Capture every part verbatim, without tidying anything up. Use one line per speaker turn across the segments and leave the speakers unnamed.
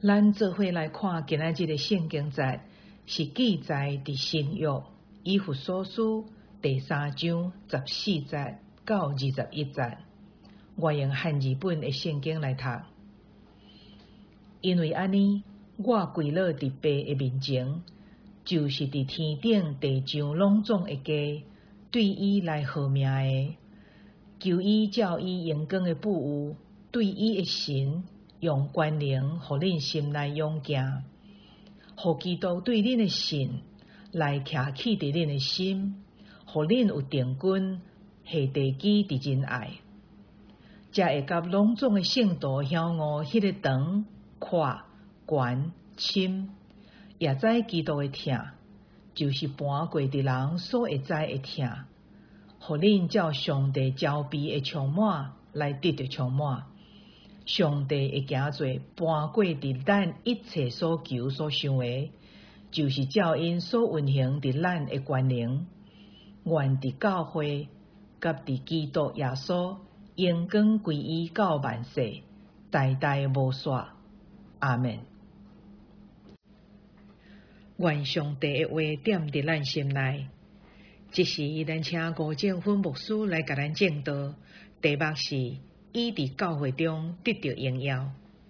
咱做伙来看今仔日的圣经节，是记载伫新约以弗所书第三章十四节到二十一节。我用汉字本的圣经来读。因为安尼，我跪落伫爸的面前，就是伫天顶地上拢总的家，对伊来号命的，求伊照伊荣光的不有，对伊的神用权能，互恁心内勇行，互基督对恁的信来徛起伫恁的心，互恁有定根下地基伫仁爱，才会甲拢总的圣徒晓悟迄个长、阔、悬、深，也知基督的疼，就是搬过伫人所会知的疼，互恁照上帝招庇的充满来得到充满。上帝会行做搬过伫咱一切所求所想的，就是照因所运行伫咱的权能，愿伫教会甲伫基督耶稣荣光归伊到万世，代代无煞。阿们。愿上帝的话点伫咱心内。即时咱请吴正芬牧师来甲咱证道，题目是伊伫教会中得到荣耀。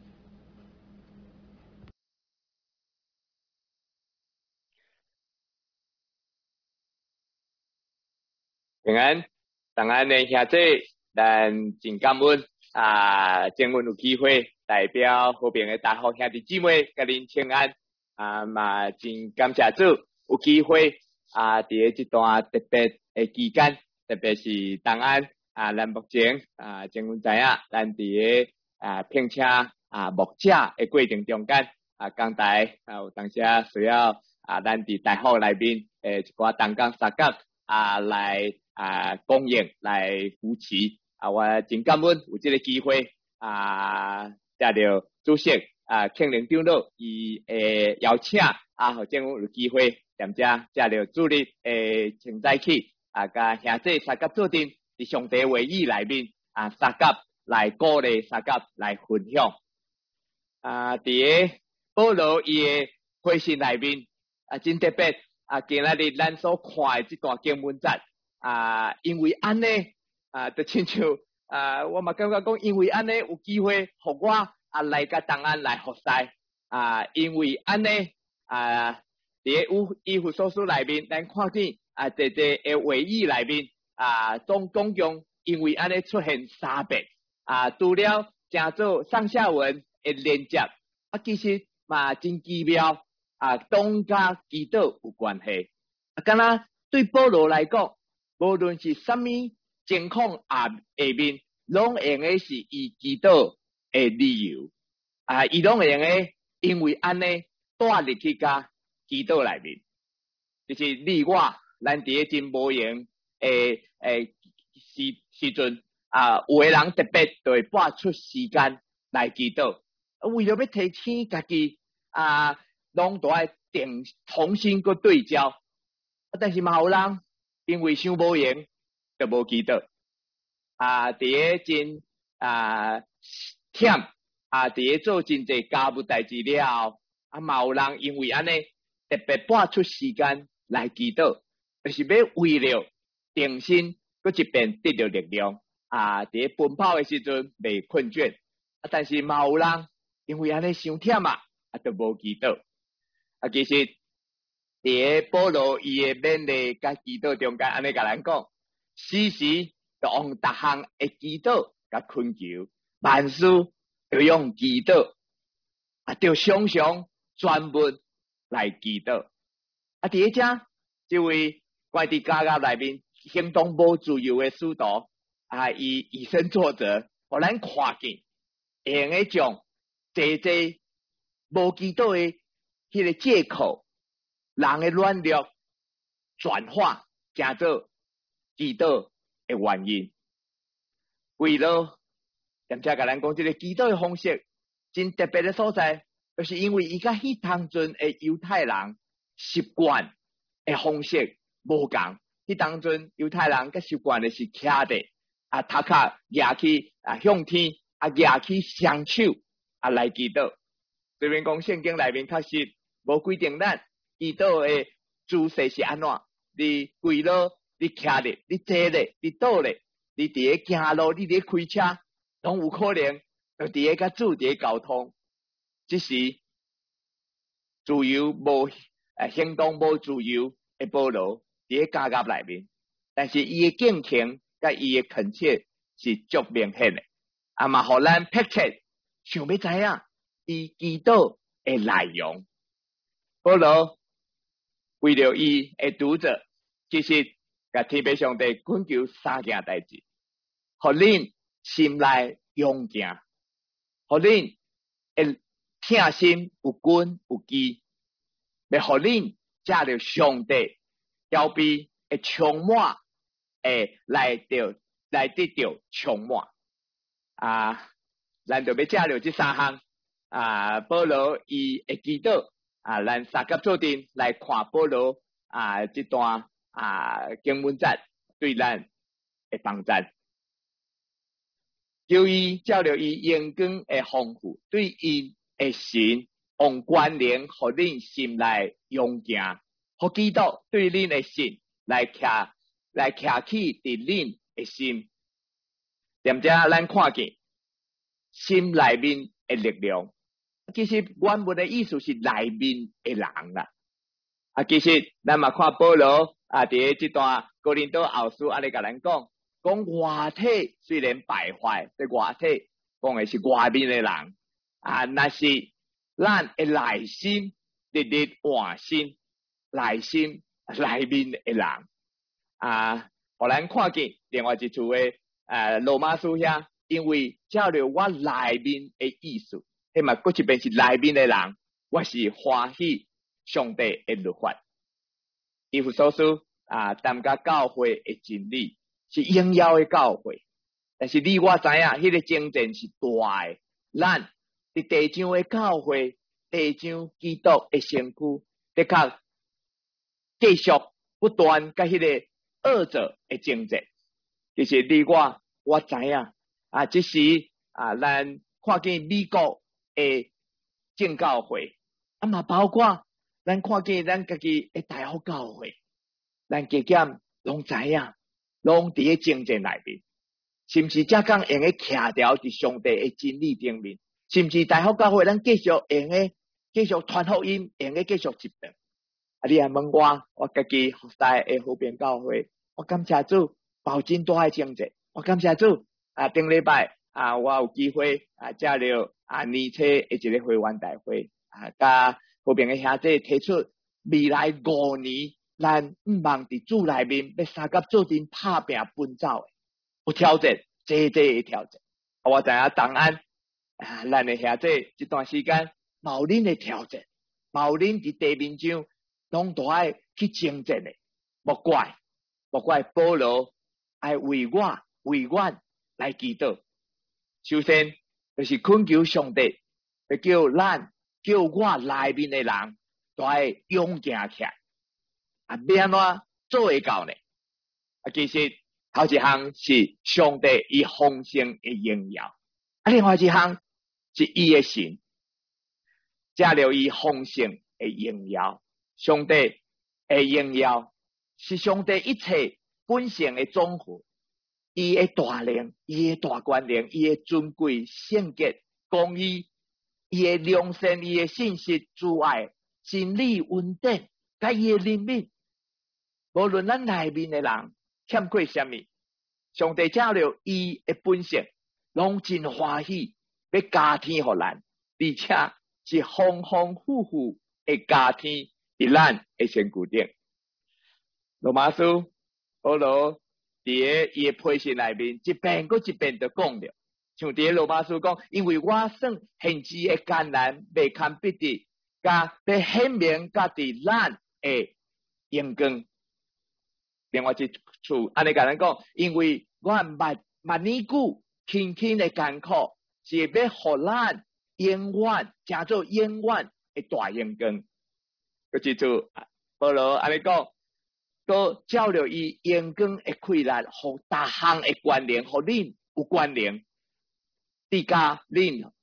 平安，平安的兄弟，咱真感恩啊！正阮有机会代表和平的大学兄弟姊妹，甲恁请安啊！嘛真感谢主，有机会啊！伫咧这段特别的期间，特别是东安啊，咱目前啊，正阮知影，咱伫咧啊聘请啊牧者的过程中间啊，讲台啊有当时啊需要啊，咱伫大学内面诶一寡同工相甲啊来。啊，供应来扶持啊！我真感恩有这个机会啊，接到主席啊，庆龄长老伊诶邀请啊，互政府有机会踮遮接到主日诶请在起啊，甲兄弟三甲做阵伫上帝会议内面啊，三甲来鼓励三甲来分享啊，伫诶保罗伊诶会信内面啊，真特别啊，今仔日咱所看诶即段经文节。啊，因为安尼啊，就亲像啊，我嘛感觉讲，因为安尼有机会，互我啊来甲东安来服侍啊，因为安尼啊，伫有以弗所书内面，咱看见啊，这这诶会议内面啊，总总共因为安尼出现三遍啊，除了正做上下文诶连接啊，其实嘛真奇妙啊，拢甲基督有关系啊，敢若对保罗来讲。无论是什么情况下面，拢用的是以基督的理由啊，伊拢用的因为安尼带入去甲基督内面，就是你我咱伫咧真无闲诶诶时时阵啊，有的人特别就会拨出时间来基督，为了要提醒家己啊，拢都爱定重新个对焦，但是嘛有人。因为想无闲，就无记得啊！伫咧真啊忝啊，伫咧做真侪家务代志了，啊，嘛有人因为安尼特别拨出时间来祈祷，就是要为了定心，搁一遍得到力量啊！伫咧奔跑的时阵袂困倦，啊，但是嘛有人因为安尼伤忝啊，啊，就无祈祷啊，其实。伫咧保罗伊诶勉励甲祈祷中间，安尼甲咱讲，时时就用逐项诶祈祷甲恳求，万事就用祈祷，啊，就常常专门来祈祷。啊，伫咧遮，即位怪伫家家内面行动无自由诶使徒啊，伊以身作则，互咱看见，用诶将济济无祈祷诶迄个借口。人的软弱转化，叫做祈祷的原因。为了踮遮甲咱讲，这个祈祷的方式真特别的所在，就是因为伊甲迄当阵的犹太人习惯的方式无共。迄当阵犹太人甲习惯的是徛伫啊，头壳举起啊向天啊，举起双手啊来祈祷。 虽然讲圣经内面确实无规定咱祈祷的姿势是安怎，你跪落，你徛咧，你坐咧，你倒咧，你伫咧行路，你伫咧开车，拢有可能就伫咧甲主伫咧交通。只是自由无诶行动无自由的保罗伫咧家业内面，但是伊的敬虔甲伊的恳切是足明显的，啊嘛，互咱迫切想要知影伊祈祷的内容。保罗为了伊的读者，其实甲天父上帝恳求三件代志，互恁心内勇敬，互恁会疼心有根有基，要互恁借着上帝调庇会充满，会来着来得到充满啊！咱就要借着这三项啊，保罗伊会祈祷啊，咱三甲做阵来看保罗啊这段啊经文节对咱的帮助，求伊照着伊阳光的丰富，对伊的神用关联，互恁心内勇敬，互基督对恁的心来徛来徛起伫恁的心，踮遮咱看见心内面的力量。其实原文的意思是内面的人啦。啊，其实咱嘛看保罗啊，伫这段哥林多后书安尼甲咱讲，讲外体虽然败坏，这外体讲的是外面的人啊，那是咱的内心日日换新，内心内面的人啊，互咱看见另外一处的啊罗马书遐，因为照着我内面的意思。迄嘛，搁一边是内面的人，我是欢喜上帝的律法。以弗所书啊，谈甲教会的真理是荣耀的教会，但是你我知影，迄个征战是大的。咱伫地上的教会，地上基督的身躯，的确继续不断甲迄个恶者的征战。其实你我我知影啊，即时啊，咱看见美国的正教会，啊嘛包括咱看见咱家己的大学教会，咱加减拢知影，拢伫咧征战内面，甚至才讲用个徛条伫上帝的真理顶面，甚至大学教会咱继续用个继续传福音，用个继续执政。啊，你也问我，我家己服侍的和平教会，我感谢主，保真大的征战，我感谢主啊，顶礼拜啊，我有机会啊，借了啊年初的一个会员大会啊，甲和平的兄弟提出未来五年，咱毋望伫主内面要三甲做阵拍拼奔走的，有挑战，这这的挑战。啊，我知影当安啊，咱的兄弟这段时间冇恁的挑战，冇恁伫地面上拢都爱去征战的，莫怪莫怪保罗爱为我为阮来祈祷。首先就是恳求上帝，要叫咱叫我内面的人都爱勇健起来，啊，要安怎做会到呢？啊，其实头一项是上帝伊丰盛的荣耀，啊，另外一项是伊的神，借了伊丰盛的荣耀，上帝的荣耀是上帝一切本性的总和。伊的大能，伊的大权能，伊的尊贵、圣洁、公义，伊的良善，伊的信实、慈爱、真理、稳定，甲伊的怜悯，无论咱内面的人欠缺什么，上帝照了伊的本性，拢真欢喜，要加添互咱，而且是丰丰富富的加添伫咱的身躯顶。罗马书保罗伫个伊诶批信内面，一遍搁一遍就讲了，像伫个罗马书讲，因为我算现时诶艰难，未堪必敌，甲要显明家伫咱诶阳光。另外一处安尼甲咱讲，因为我万万年久轻轻诶艰苦，是要互咱永远成做永远诶大阳光。嗰一处保罗安尼讲。都照了伊阳光的开力，互大项的关联，互恁有关联，伫甲恁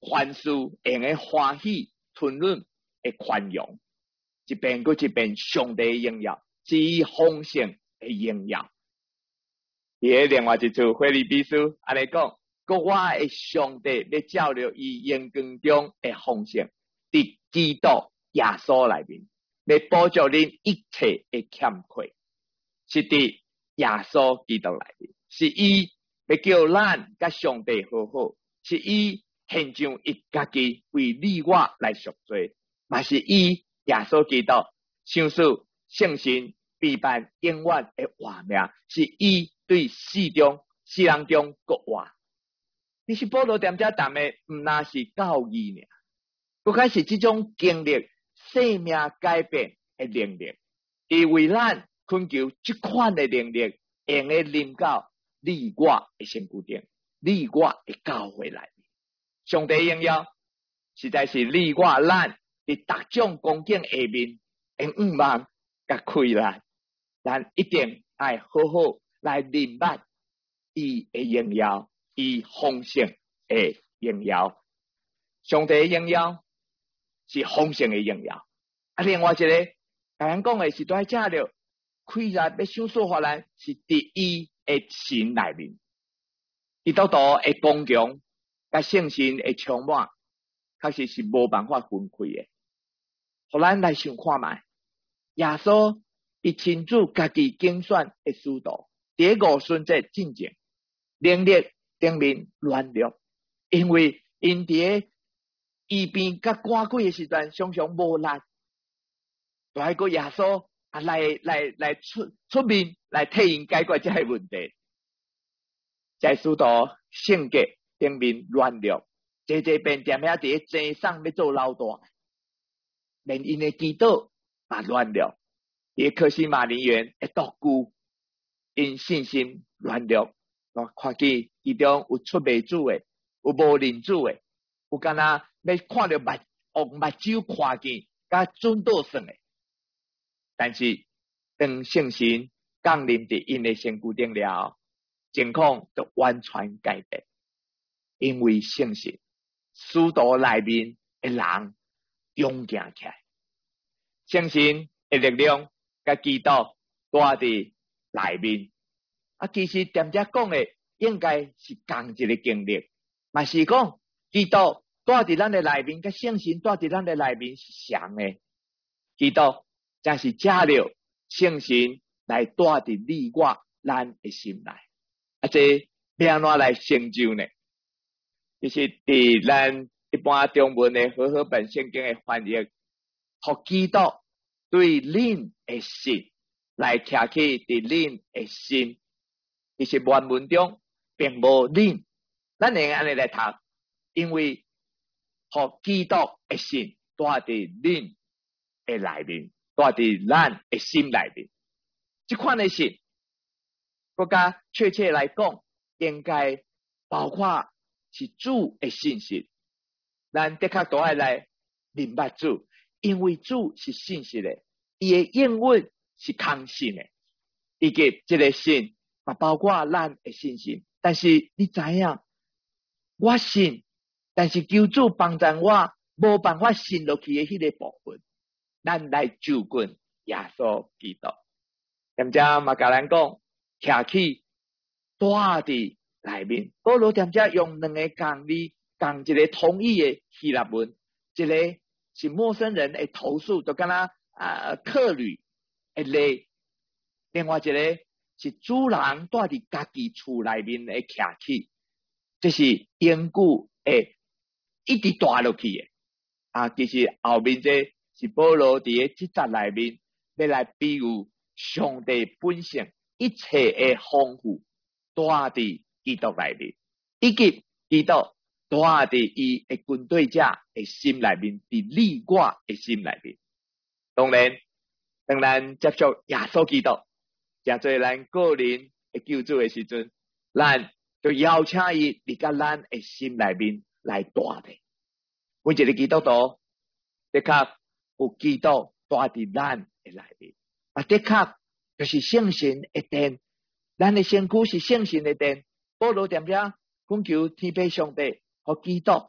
凡事用个欢喜吞润的宽容，一遍过一遍上帝的荣耀，是以丰盛的荣耀。伫另外一处腓立比书安尼讲，国我的上帝要照料伊荣光中的丰盛，伫基督耶稣内面，要补助恁一切的欠缺，是伫耶稣基督内面，是伊要叫咱甲上帝和好，是伊献上伊家己为你我来赎罪，嘛是伊耶稣基督想使圣神必办永远的活命，是伊对世中世人中国活。你是保罗踮遮谈的，毋那是教义尔，佫开始这种经历生命改变的能力，伊为咱恳求这款的能力，用个临到你我的身躯顶，你我的教会内面。上帝荣耀实在是你我咱伫逐种光景下面，用五望甲开咱，咱一定爱好好来明白伊的荣耀，伊丰盛的荣耀。上帝的荣耀是丰盛的荣耀。啊，另外一个甲咱讲的是在遮了，开咱要想说法咱是伫伊的神内面，基督徒的光强甲圣神的充满，确实是无办法分开的。互咱来想看觅，耶稣伊亲自家己竞选的使徒，第五顺节进前，能力顶面软弱，因为因伫医病甲赶鬼的时阵，常常无力，就爱个耶稣啊来来来出出面来替因解决这个问题。在使徒性格顶面软弱，坐坐便踮遐伫祭上要做老大，连因的祈祷嘛软弱。伫科西玛尼园会独居，因信心软弱，我看见其中有出卖主的，有无认主的，有敢若要看到目用目睭看见，甲准倒算的。但是当圣神降临伫因的身躯顶了，情况就完全改变，因为圣神使徒内面的人勇敢起来，圣神的力量甲基督住伫内面。啊，其实踮遮讲的应该是同一个经历，嘛是讲基督住伫咱的内面，甲圣神住伫咱的内面是相的。基督才是借了圣神来住伫你我咱的心内。啊，这要安怎来成就呢？就是伫咱一般中文的和合本圣经的翻译，互基督对恁的心来徛起伫恁的心，其实原文中并无恁，咱会安尼来读，因为互基督的心住伫恁的内面，住伫咱的心内面。这款的心，更加确切来讲，应该包括是主的信息。咱的确都爱来明白主，因为主是信息的，伊的应允是康信的，以及这个信嘛包括咱的信心。但是你知影，我信，但是求主帮助我无办法信落去的迄个部分，咱来就近耶稣基督。踮遮嘛甲咱讲，徛起住伫内面。保罗踮遮用两个共字，共一个同义的希腊文，一个是陌生人的投诉，就敢若啊客旅的类，另外一个是主人住伫家己厝内面的徛起，这是永久诶一直住落去的。啊，其实后面这是保罗伫诶即节内面要来比喻上帝本性一切的丰富，住伫基督内面，以及基督住伫伊的军队者的心内面，伫你我的心内面。当然，当咱接触耶稣基督，诚做咱个人的救主的时阵，咱就邀请伊伫甲咱的心内面来住的。每一个基督徒的确有基督住伫咱的内面，啊，的确就是圣神的殿，咱的身躯是圣神的殿。保罗踮遮恳求天父上帝和基督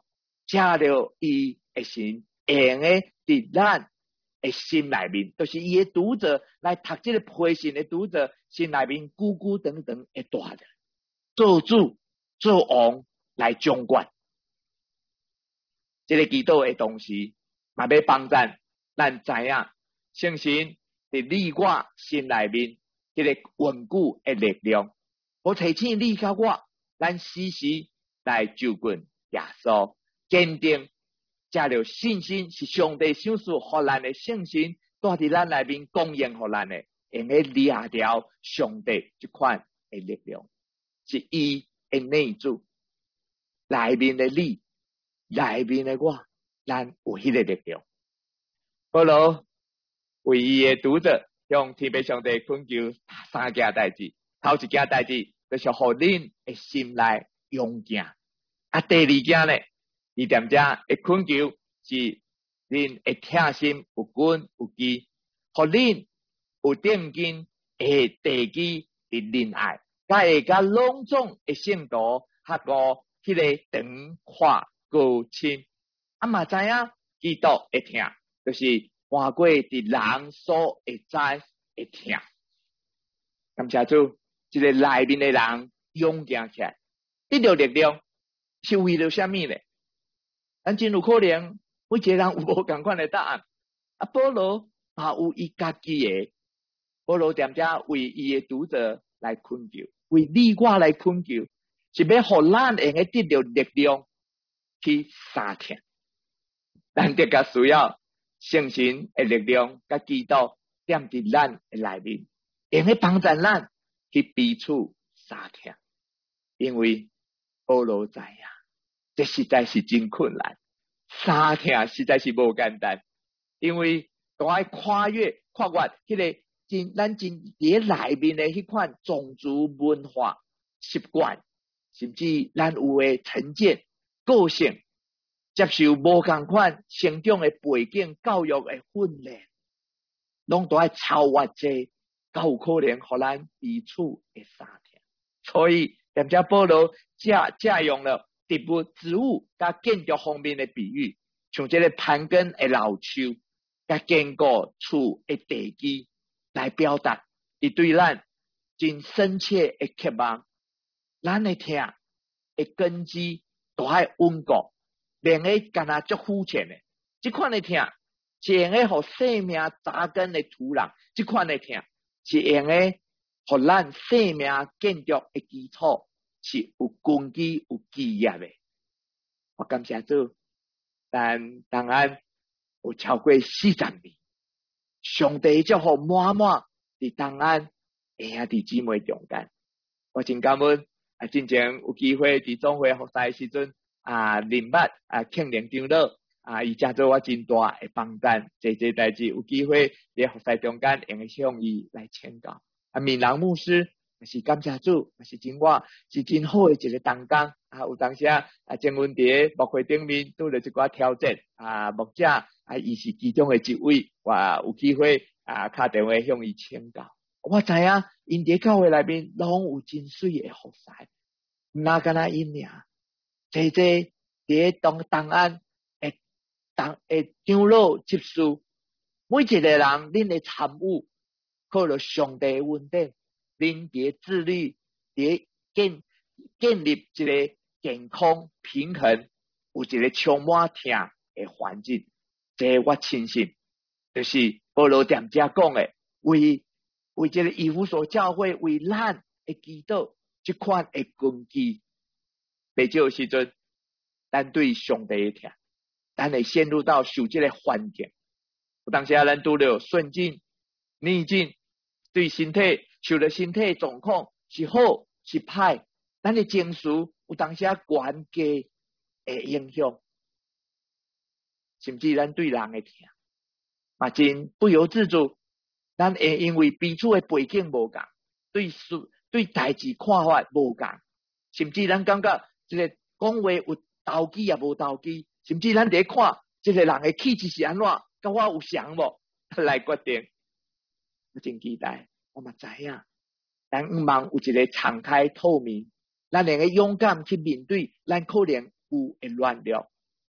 借着伊的神，用的伫咱的心内面，就是伊的读者来读这个批信的读者心内面，久久长长会大的做主做王来掌管。这个祈祷的同时，嘛要帮咱，咱知影圣神伫你我心内面，这个稳固的力量，我提醒你甲我，咱时时来就近耶稣，坚定借着信心是上帝赏赐互咱的圣神，带伫咱内面供应互咱的，用来掠掉上帝这款的力量，是伊的内主内面的你。内面的我，咱有迄个力量。保罗为伊的读者向天父上帝恳求三件代志，头一件代志就是互恁的心内勇敬。啊，第二件呢，伊踮遮会恳求是恁会疼心有根有基，互恁有定根会地基的仁爱，甲会甲拢总的圣徒合过迄个长阔。高深啊嘛知影基督会听，就是换过伫人所会知会听。感谢主，一个内面的人勇敢起来，得到力量是为了什么呢？咱真有可能每一个人有无同款的答案。啊，保罗也有伊家己的，保罗踮遮为伊的读者来恳求，为你我来恳求，是要互咱会得到力量。去三天，咱得甲需要圣神的力量，甲基督踮伫咱的内面，用来帮助咱去彼此三天。因为保罗知影，这实在是真困难，三天实在是无简单，因为都爱跨越跨越迄个真咱真伫内面的迄款种族文化习惯，甚至咱有的成见。个性接受无同款成长的背景、教育的训练，拢都爱超越这，较有可能互咱彼此的三天。所以，踮遮保罗借借用了植物、植物甲建筑方面的比喻，像这个盘根的老树，甲坚固厝的地基，来表达伊对咱真深切的渴望，咱的听的根基。都爱稳固，免个干那足肤浅的。这款的听是用个互生命扎根的土壤，这款的听是用个互咱生命建筑的基础是有根基有基业的。我感谢主，但当然有超过四十年，上帝祝福满满伫当安兄弟姊妹中间，我真感恩。啊，之前有机会伫总会服侍的时阵，啊，林捌啊，庆龄长老啊，伊真做我真大的帮助，这这代志有机会伫服侍中间，用向伊来请教。啊，闽南牧师也是感谢主，也是真我是真好的一个同工。啊，有当时啊，正阮伫牧会顶面拄着一寡挑战，啊，牧者啊，伊是其中的一位，我有机会啊，打电话向伊请教。我知影，因伫教会内面拢有真水的服侍，毋那干那因尔，这这伫当当安诶当诶长老执事，每一个人恁的参与，靠着上帝恩典，恁伫自律，伫建建立一个健康平衡，有一个充满听的环境。这我亲信，就是保罗踮遮讲的，为为这个以弗所教会为咱的祈祷，这款的根基，未少时阵，咱对上帝的听，咱会陷入到受这个环境。有当时啊，咱拄着顺境、逆境，对身体受了身体状况是好是歹，咱的情绪有当时啊悬低的影响，甚至咱对人的听，嘛真不由自主。咱会因为彼此的背景无共，对事对代志看法无共，甚至咱感觉这个讲话有投机也无投机，甚至咱伫看这个人的气质是安怎，甲我有像无来决定。我真期待，我嘛知影，咱毋茫有一个敞开透明，咱能够勇敢去面对咱可能有的软弱，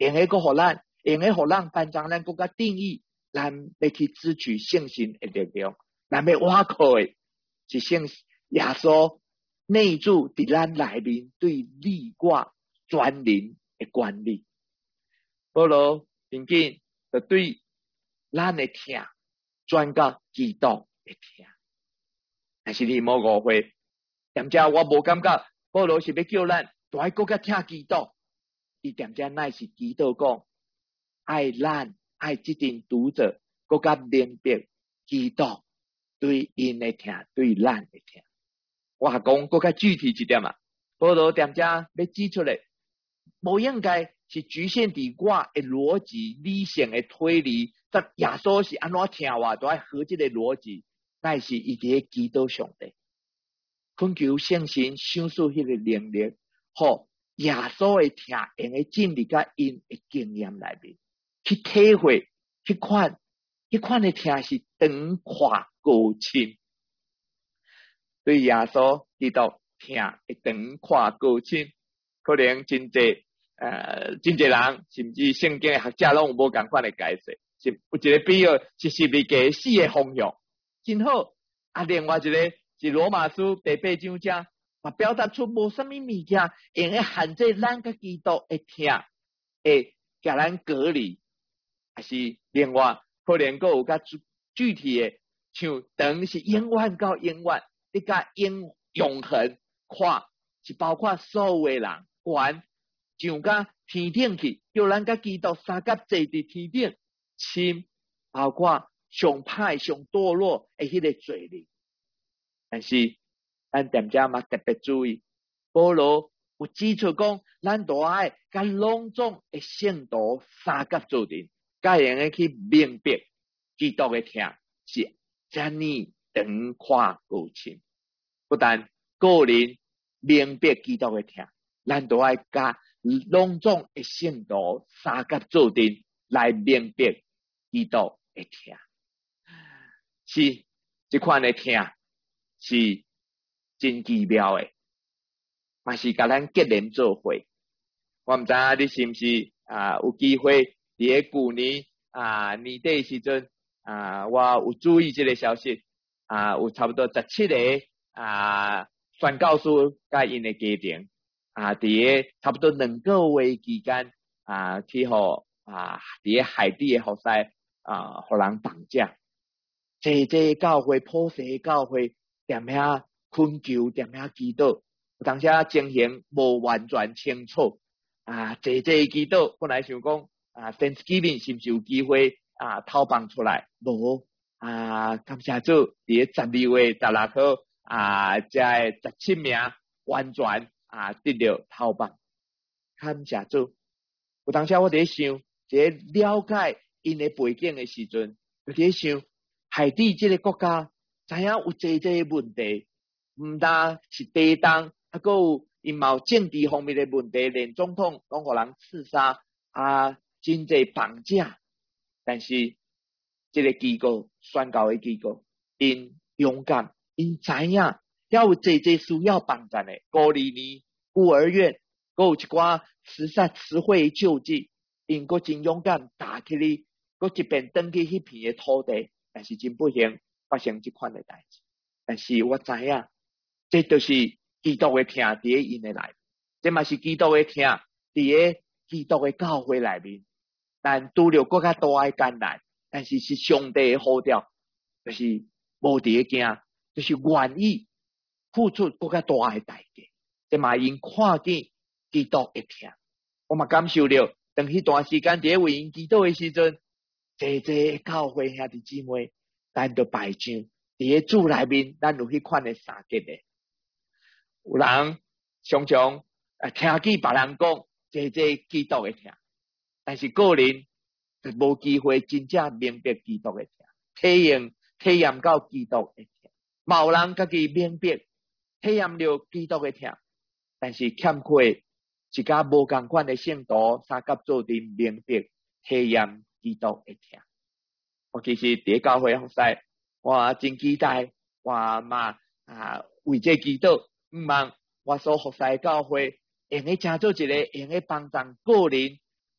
用个个互咱，用个互咱班长咱更加定义，咱要去支取圣神的力量，咱要挖靠的是圣耶稣内住伫咱内面对你我全人的管理。保罗平紧就对咱的听转到基督的听，但是你莫误会，点解我无感觉保罗是要叫咱都爱更加听基督？伊点解乃是基督讲爱咱爱这阵读者更加明白基督对因的听对咱的听。我讲更加具体一点啊，保罗点解要指出来，无应该是局限伫我的逻辑理性的推理，但耶稣是安怎听话都爱合这个逻辑，乃是伊伫基督上帝恳求圣神享受迄个能力，好耶稣的听用个进入甲因的经验内面去体会，去看，去看的听是长阔高深。对耶稣基督听会长阔高深，可能真济呃真济人甚至圣经的学者拢有无共款的解释，是有一个比喻是十字架死的方向，真好。啊，另外一个是罗马书第八章遮，嘛表达出无啥物物件用来限制咱甲基督的听，会甲咱隔离，还是另外可能阁有较具体的，像长是永远到永远。你甲永永恒看是包括所有的人，管上甲天顶去，叫咱甲基督三甲坐伫天顶，深包括上歹上堕落的迄个罪孽。但是咱点遮嘛特别注意，保罗有指出讲，咱都爱甲隆重的圣徒三甲做阵，甲用个去明白基督的听是遮尼长阔高深。不但个人明白基督的听，咱都爱甲隆重的圣徒三甲做阵来明白基督的听。是这款的听是真奇妙的，嘛是甲咱结连做伙。我毋知影你是毋是啊有机会伫个旧年啊年底时阵啊，我有注意这个消息啊，有差不多十七个。啊，宣教师甲因的家庭啊，伫个差不多两个月期间啊，去互啊，伫个海底的河西啊，互人绑架。这这教会普世教会踮遐恳求，踮遐祈祷，当时情形无完全清楚啊。这这祈祷本来想讲啊 ，Thanksgiving 是毋是有机会啊，透放出来？无啊，感谢主，伫个十二月十六号。啊，这十七名完全啊得到透放，感谢主。有当时我伫想，一个了解因的背景的时阵，就伫想，海地这个国家，知影有济济问题，毋单是地动，还佫有因嘛有政治方面的问题，连总统拢互人刺杀啊，真济绑架。但是这个机构宣告的机构，因勇敢。因知影要有济济需要帮助的，孤儿院、孤儿院，还有一寡慈善慈惠救济，因佫真勇敢打起哩，佫一边登去迄片的土地，但是真不幸发生这款的代志。但是我知影，这就是基督的听伫因的内面，这嘛是基督的听伫个基督的教会内面。但拄着更加大的艰难，但是是上帝的呼召，就是无伫个惊。就是愿意付出更加大的代价，这嘛因看见基督的听，我嘛感受了。当迄段时间伫为因祈祷的时阵，济济教会兄弟姊妹，咱就摆上伫个主内面，咱有迄款的三结的。有人常常啊听见别人讲济济基督的听，但是个人就无机会真正明白基督的听，体验体验到基督的听。嘛有人家己明白体验了基督的听，但是欠缺一家无共款的圣徒三甲做阵明白体验基督的听。我其实伫教会服侍，我真期待我嘛啊为这祈祷，毋望我所服侍的教会用个成做一个用个帮助个人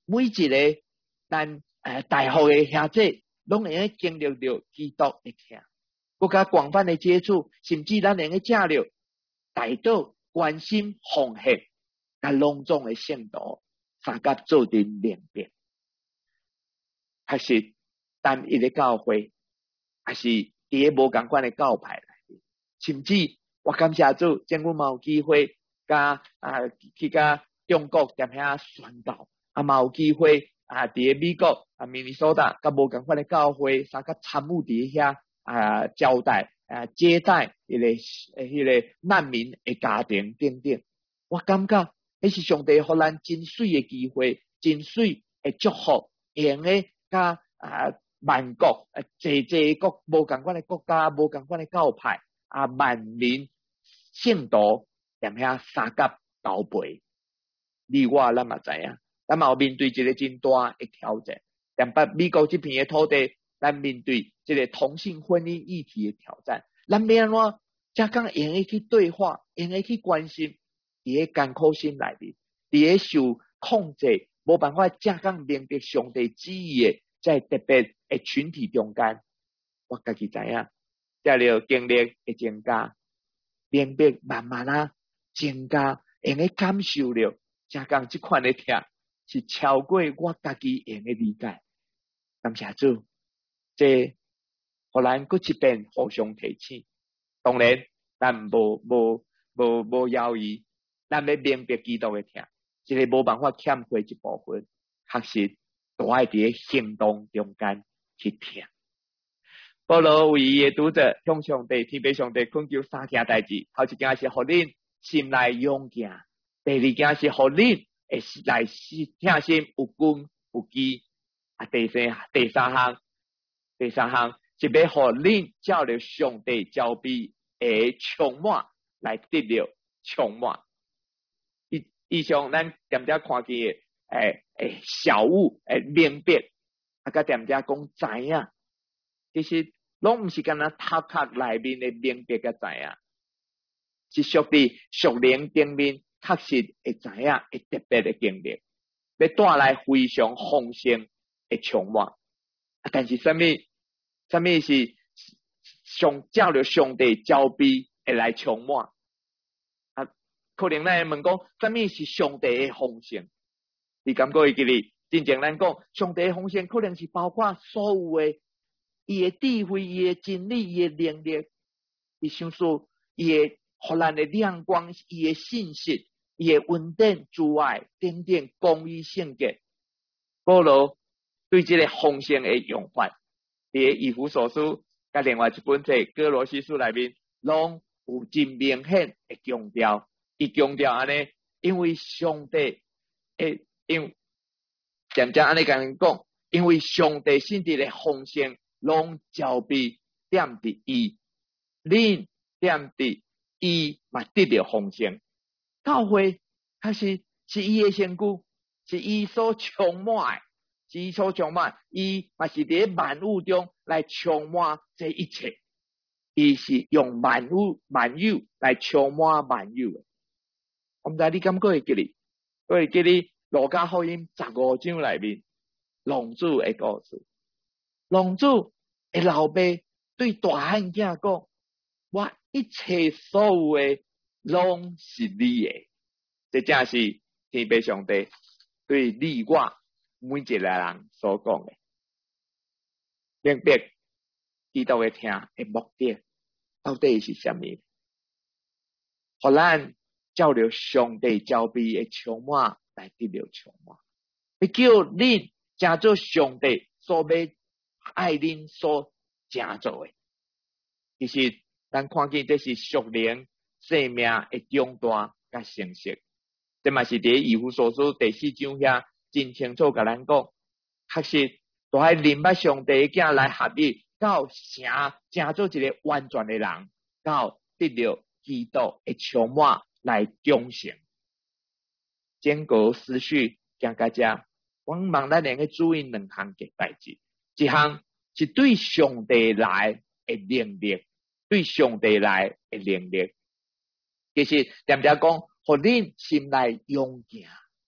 每一个咱诶大学诶兄弟，拢会经历到基督诶疼，更加广泛诶接触，甚至咱会借着大道关心奉献，甲隆重诶圣徒，三甲做阵联别。还是单一个教会，还是伫个无共款的教派内，甚至我感谢主，政府嘛有机会，甲啊去甲中国踮遐宣教，啊嘛有机会啊伫个美国啊明尼苏达，甲无共款的教会，三甲参与伫遐啊招待啊接待迄个迄个难民的家庭等等。我感觉迄是上帝互咱真水的机会，真水的祝福，用诶。甲啊万国啊，济济国无共款的国家，无共款的教派啊，万民圣徒踮遐三甲交陪。你我咱嘛知影，咱嘛有面对一个真大的挑战。踮北美国这片的土地，咱面对这个同性婚姻议题的挑战，咱要安怎才讲用诶去对话，用诶去关心，伫个艰苦心内面，伫个受控制。无办法，正讲明白上帝旨意的，在特别的群体中间，我家己知影，才了经历会增加，明白慢慢啊增加，用个感受了，正讲这款的听是超过我家己用的理解。感谢主，这互咱搁一遍互相提醒。当然，咱无无无无犹豫，咱要明白基督的听。这个无办法欠缺一部分，确实都爱伫行动中间去听。保罗为伊的读者向上帝、天父上帝恳求三件代志：头一件是互恁心内勇健；第二件是互恁会来听心有根有基；啊，第三第三项，第三项是要互恁照着上帝召逼会充满来得了充满。以上咱点点看见诶诶小物诶明白，啊甲点点讲知影，其实拢毋是干那头壳内面诶明白甲知影，是属伫属灵顶面，确实会知影会特别诶经历，要带来非常丰盛诶充满。啊，但是什么什么是上照着上帝召逼会来充满？可能咱会问讲，什么是上帝的丰盛？你感觉会记哩？真正咱讲，上帝的丰盛可能是包括所有的伊的智慧、伊的真理、伊的能力，伊想说伊的互咱的亮光、伊的信息、伊的稳定、自爱、等等公义、圣洁。保罗对这个丰盛的用法，伫以弗所书甲另外一本册哥罗西书内面，拢有真明显的强调。伊强调安尼，因为上帝诶，因渐渐安尼甲人讲，因为上帝甚至的丰盛，拢交俾点伫伊，恁点伫伊嘛得到丰盛。教会它是是伊的身躯，是伊所充满，是伊所充满，伊嘛是伫万物中来充满这一切。伊是用万物万有来充满万有的。我毋知你感觉会记哩？我会记哩路加福音十五章内面，浪子的故事。浪子的老爸对大汉囝讲：我一切所有的拢是你的。这正是天父上帝对你我每一个人所讲的。明白基督的听的目的到底是什么？互咱照着上帝召逼的充满来得了充满，要叫恁正做上帝所要爱恁所正做的。其实咱看见这是属灵生命的重大甲成熟，这嘛是伫以弗所书第四章遐真清楚甲咱讲，确实都爱明白上帝的囝来合一，到成正做一个完全的人，到得了基督的充满。来忠诚，坚固思绪，行到这，我望咱两个注意两项嘅代志。一项是对上帝来的能力，对上帝来的能力。其实点点讲，互恁心内勇健，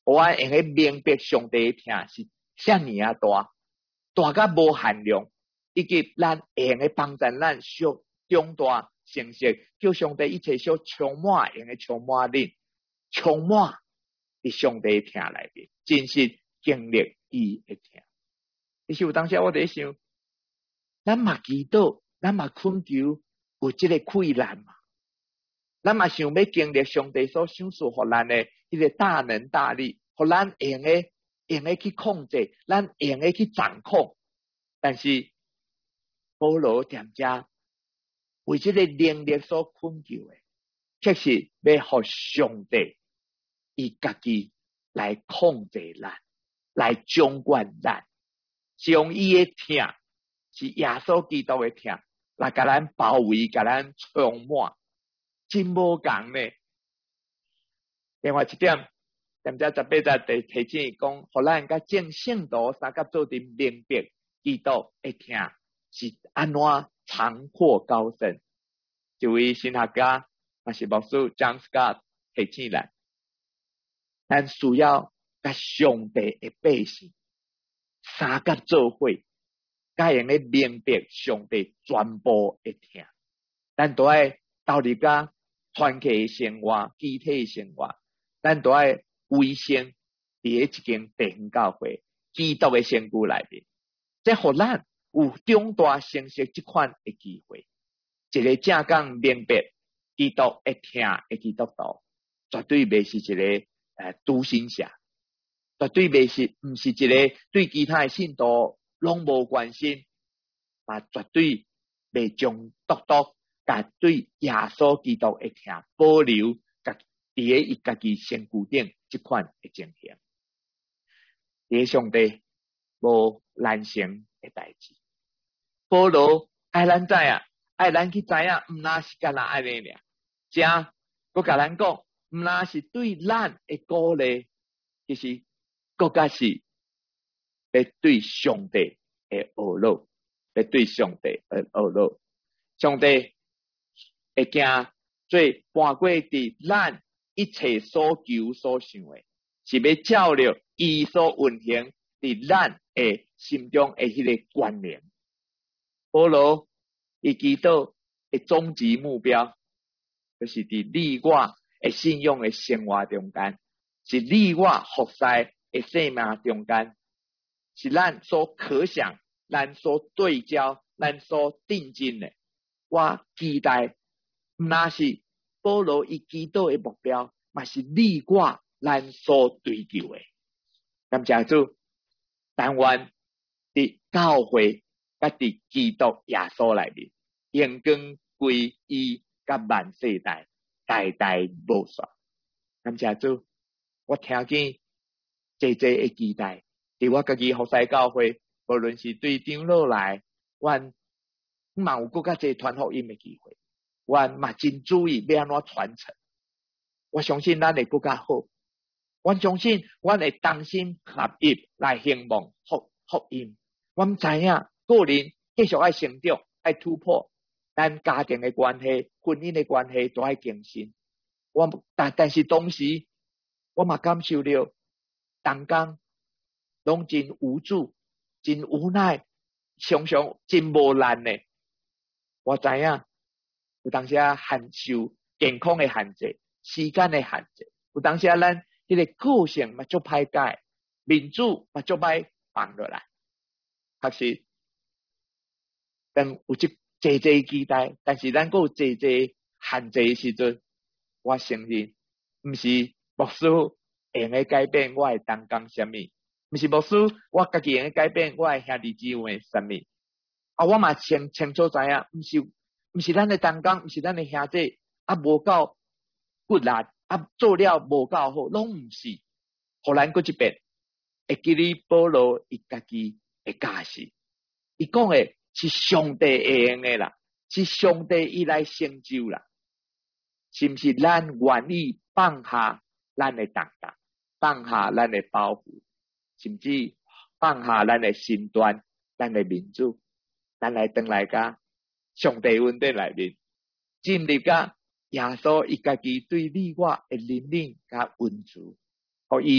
我用去明白上帝的疼是遐尼啊大，大甲无限量，以及咱会用去帮助咱小中大成熟，叫上帝一切小充满，用去充满恁，充满伫上帝的疼内面，真实经历伊的疼。于是有当时我伫想，咱嘛祈祷，咱嘛恳求有即个困难嘛，咱嘛想要经历上帝所赏赐互咱的迄个大能大力，互咱会用个用个去控制，咱会用个去掌控。但是保罗踮遮为即个能力所恳求的，确实要互上帝伊家己来控制咱，来掌管咱，是用伊的疼，是耶稣基督的疼，来甲咱包围，甲咱充满，真无共呢。另外一点，踮遮十八节提提醒讲，互咱甲正圣徒三甲做阵明白基督的疼是安怎长阔高深。一位神学家也是牧师 John Scott 提醒咱，咱需要甲上帝的百姓三甲做伙，甲用咧明白上帝全部的疼。咱都爱投入甲团契的生活、集体的生活，咱都爱卫生伫咧一间地方教会、基督的身躯内面，这互咱有长大成熟即款的机会。一个正讲明白基督的疼的基督徒，绝对袂是一个呃独行侠，绝对袂是毋是一个对其他的信徒拢无关心，嘛绝对袂将独独甲对耶稣基督的疼保留，甲伫咧伊家己身躯顶即款的情形。伫上帝无难成的代志，保罗爱咱知影。爱咱去知影，毋那是甲咱安尼尔，遮佮甲咱讲，毋那是对咱的鼓励，其实佮甲是要对上帝的学路，要对上帝的学路。上帝会惊做搬过伫咱一切所求所想的，是要照着伊所运行伫咱的心中的迄个观念。保罗伊祈祷的终极目标，就是伫你我的信仰的生活中间，是你我服侍的生命中间，是咱所可想、咱所对焦、咱所定睛的。我期待，毋那是保罗伊祈祷的目标，嘛是你我咱所追求的。感谢主，但愿伫教会甲伫基督耶稣内面，荣光归伊甲万世代，代代无衰。感谢主，我听见济济的期待，伫我家己服侍教会，无论是对长老来，阮嘛有更较济传福音的机会，阮嘛真注意要安怎传承。我相信咱会更较好，我相信阮会同心合一来兴旺福福音。阮知影个人继续爱成长，爱突破。咱家庭的关系、婚姻的关系都爱更新。我但但是同时，我嘛感受到，当工拢真无助、真无奈，常常真无难呢。我知影，有当时啊限受健康的限制、时间的限制，有当时啊咱迄个个性嘛足歹改，民主嘛足歹放落来。确实，但有即济济期待，但是咱有济济限制的时阵，我承认，毋是牧师会用去改变我的当工什么，毋是牧师我家己用去改变我的兄弟姊妹什么。啊，我嘛清清楚知影，毋是毋是咱的当工，毋是咱的兄弟啊无够骨力，啊做了无够好，拢毋是。互咱过一遍，会记哩保罗伊家己的假实，伊讲的。是上帝会用的啦，是上帝伊来成就啦，是毋是咱愿意放下咱的担当，放下咱的包袱，甚至放下咱的身段、咱的民主，咱来转来甲上帝恩典内面，进入甲耶稣伊家己对你我的怜悯甲恩慈，互伊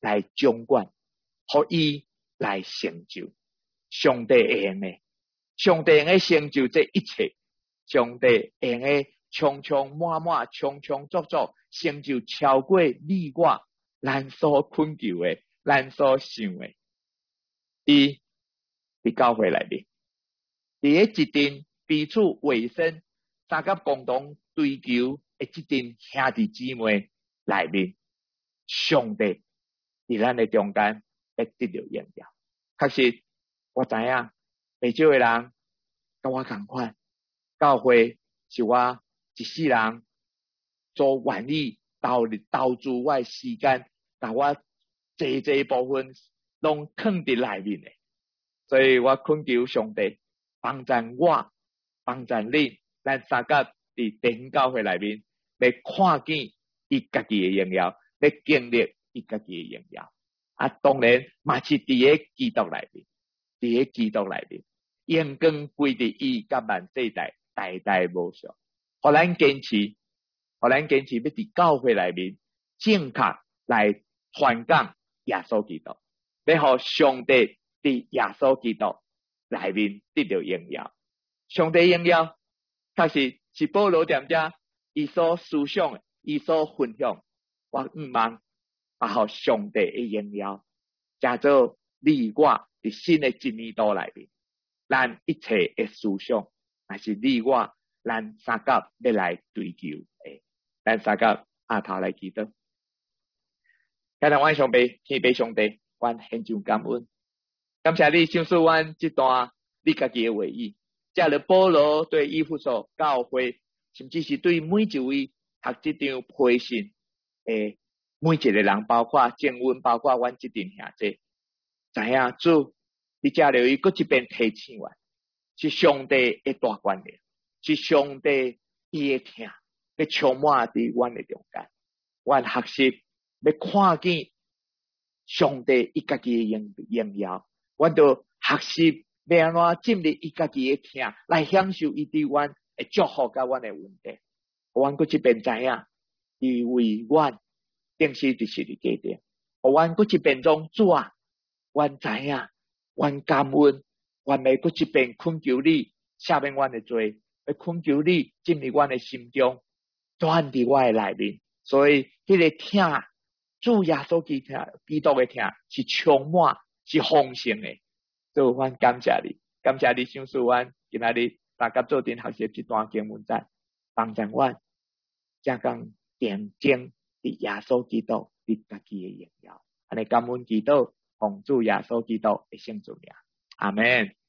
来掌管，互伊来成就。上帝会用的，上帝会成就这一切，上帝会用的充充满满、充充足足，成就超过你我咱所困求的、咱所想的。伊伫教会内面，伫个一阵彼此卫生、三甲共同追求的一阵兄弟姊妹内面，上帝伫咱的中间会得到荣耀。确实，我知影袂少的人甲我同款，教会是我一世人所愿意投投资我的时间，甲我济济部分拢藏伫内面的。所以我恳求上帝帮助我，帮助你，咱三甲伫弟兄教会内面，要看见伊家己的荣耀，要经历伊家己的荣耀。啊，当然嘛是伫个基督内面，伫个基督内面，荣光归伫伊，甲万世代代代无上。互咱坚持，互咱坚持要伫教会内面正确来传讲耶稣基督，要互上帝伫耶稣基督内面得到荣耀。上帝荣耀确实是保罗踮遮伊所思想的，伊所分享。我毋望啊，互上帝的荣耀，加做你我伫新的一年度内面，咱一切的思想，也是你我咱三甲要来追求的。咱三甲下头来祈祷。今日阮上帝，天父上帝，阮献上感恩。感谢你赏赐阮这段你家己的话语，借了保罗对以弗所教会，甚至是对每一位读这张批信诶每一个人，包括正阮，包括阮这阵兄弟，知影主，你借了伊，搁一遍提醒阮，是上帝的大权力，是上帝伊的听，要充满伫阮的中间。阮学习要看见上帝伊家己的荣荣耀。阮就学习要安怎进入伊家己的听，来享受伊对阮的祝福甲阮的恩典。阮搁一遍知影，伊为阮定死伫十字架顶。阮搁一遍种主啊，阮知影，阮感恩，阮要搁一遍恳求你赦免阮的罪，要恳求你进入阮的心中，转伫我的内面。所以迄个听主耶稣基督基督的听是充满。是丰盛的，所以阮感谢你，感谢你赏赐阮今仔日大家做阵学习这段经文在，帮助阮正讲见证伫耶稣基督伫家己的荣耀。安尼感恩祈祷，奉主耶稣基督的圣主名，阿门。